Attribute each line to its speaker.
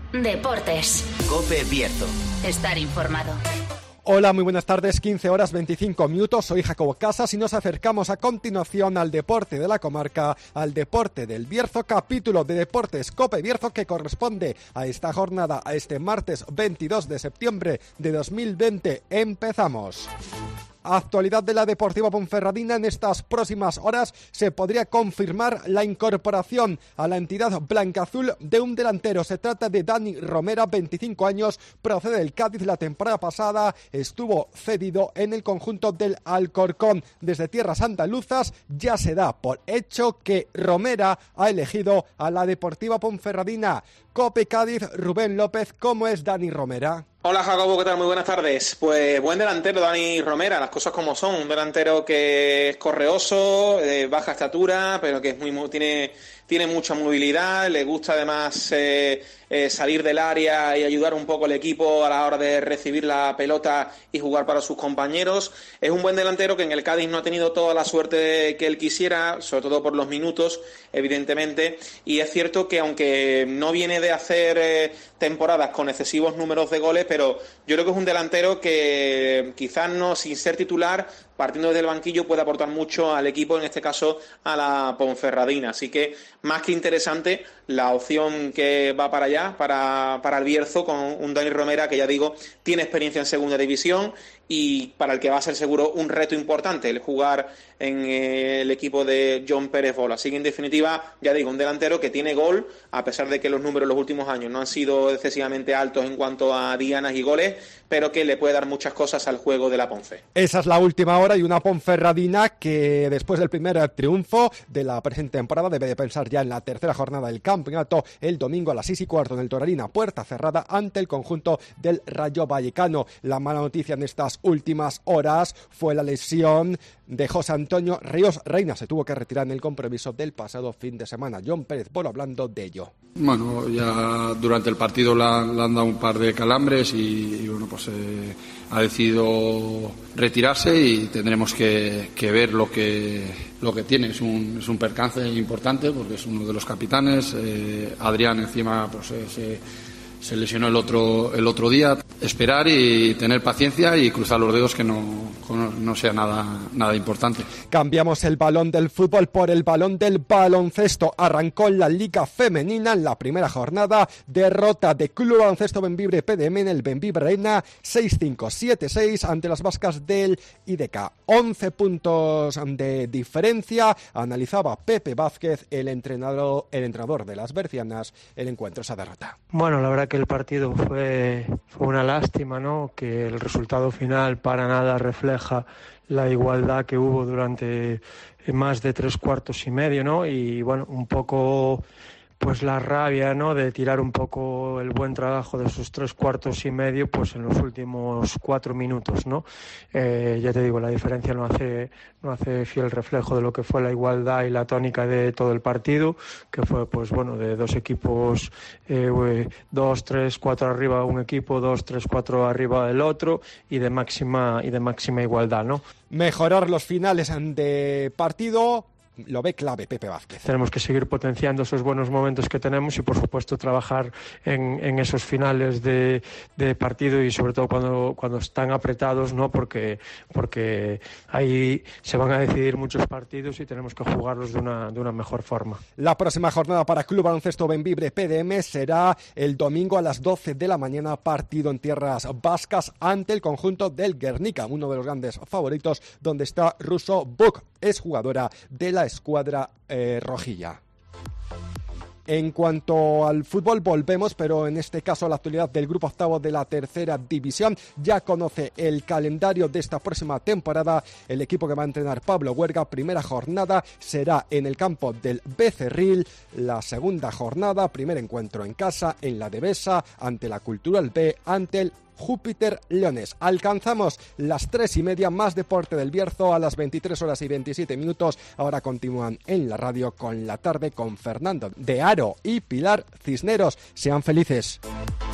Speaker 1: Deportes.
Speaker 2: COPE Bierzo.
Speaker 1: Estar informado.
Speaker 3: Hola, muy buenas tardes, 15 horas 25 minutos, soy Jacobo Casas y nos acercamos a continuación al deporte de la comarca, al deporte del Bierzo, capítulo de Deportes COPE Bierzo que corresponde a esta jornada, a este martes 22 de septiembre de 2020. Empezamos. Actualidad de la Deportiva Ponferradina. En estas próximas horas se podría confirmar la incorporación a la entidad blancaazul de un delantero. Se trata de Dani Romera, 25 años, procede del Cádiz. La temporada pasada estuvo cedido en el conjunto del Alcorcón. Desde tierras andaluzas ya se da por hecho que Romera ha elegido a la Deportiva Ponferradina. COPE Cádiz, Rubén López, ¿cómo es Dani Romera?
Speaker 4: Hola Jacobo, ¿qué tal? Muy buenas tardes. Pues buen delantero Dani Romera, las cosas como son. Un delantero que es correoso, de baja estatura, pero que es tiene mucha movilidad. Le gusta además salir del área y ayudar un poco al equipo a la hora de recibir la pelota y jugar para sus compañeros. Es un buen delantero que en el Cádiz no ha tenido toda la suerte que él quisiera, sobre todo por los minutos, evidentemente. Y es cierto que aunque no viene de hacer temporadas con excesivos números de goles, pero yo creo que es un delantero que quizás no, sin ser titular, partiendo desde el banquillo, puede aportar mucho al equipo, en este caso a la Ponferradina. Así que más que interesante la opción que va para allá, para el Bierzo, con un Dani Romera que, ya digo, tiene experiencia en segunda división y para el que va a ser seguro un reto importante el jugar en el equipo de John Pérez Bola. Así que en definitiva, ya digo, un delantero que tiene gol, a pesar de que los números los últimos años no han sido excesivamente altos en cuanto a dianas y goles, pero que le puede dar muchas cosas al juego de la Ponfe.
Speaker 3: Esa es la última hora y una Ponferradina que después del primer triunfo de la presente temporada debe de pensar ya en la tercera jornada del campeonato el domingo a las 6:15 en el Toralina, puerta cerrada ante el conjunto del Rayo Vallecano. La mala noticia en estas últimas horas fue la lesión de José Antonio Ríos Reina. Se tuvo que retirar en el compromiso del pasado fin de semana. John Pérez Bolo hablando de ello.
Speaker 5: Bueno, ya durante el partido le han dado un par de calambres y bueno, pues ha decidido retirarse y tendremos que ver lo que tiene. Es un percance importante porque es uno de los capitanes. Adrián encima pues se lesionó el otro día. Esperar y tener paciencia y cruzar los dedos que no sea nada importante.
Speaker 3: Cambiamos el balón del fútbol por el balón del baloncesto. Arrancó la Liga Femenina en la primera jornada. Derrota de Club Baloncesto Bembibre PDM en el Bembibre Arena 6-5, 7-6 ante las vascas del IDK. 11 puntos de diferencia. Analizaba Pepe Vázquez, el entrenador de las bercianas, el encuentro, esa derrota.
Speaker 6: Bueno, la verdad que el partido fue una lástima, ¿no? Que el resultado final para nada refleja la igualdad que hubo durante más de 3 cuartos y medio, ¿no? Y bueno, un poco pues la rabia, ¿no? De tirar un poco el buen trabajo de esos 3 cuartos y medio pues en los últimos 4 minutos, ¿no? Ya te digo, la diferencia no hace fiel reflejo de lo que fue la igualdad y la tónica de todo el partido, que fue pues bueno, de dos equipos 2, 3, 4 arriba un equipo, 2, 3, 4 arriba el otro y de máxima igualdad, ¿no?
Speaker 3: Mejorar los finales de partido lo ve clave Pepe Vázquez.
Speaker 6: Tenemos que seguir potenciando esos buenos momentos que tenemos y por supuesto trabajar en esos finales de partido y sobre todo cuando están apretados, ¿no? Porque ahí se van a decidir muchos partidos y tenemos que jugarlos de una mejor forma.
Speaker 3: La próxima jornada para Club Baloncesto Bembibre PDM será el domingo a las 12 de la mañana, partido en tierras vascas ante el conjunto del Guernica, uno de los grandes favoritos, donde está Russo Buc, es jugadora de la escuadra rojilla. En cuanto al fútbol volvemos, pero en este caso a la actualidad del grupo octavo de la tercera división. Ya conoce el calendario de esta próxima temporada. El equipo que va a entrenar Pablo Huerga, primera jornada será en el campo del Becerril. La segunda jornada, primer encuentro en casa, en la Devesa, ante la Cultural B, ante el Júpiter Leones. Alcanzamos las 3:30, más deporte del Bierzo a las 23:27. Ahora continúan en la radio con la tarde con Fernando de Aro y Pilar Cisneros. Sean felices.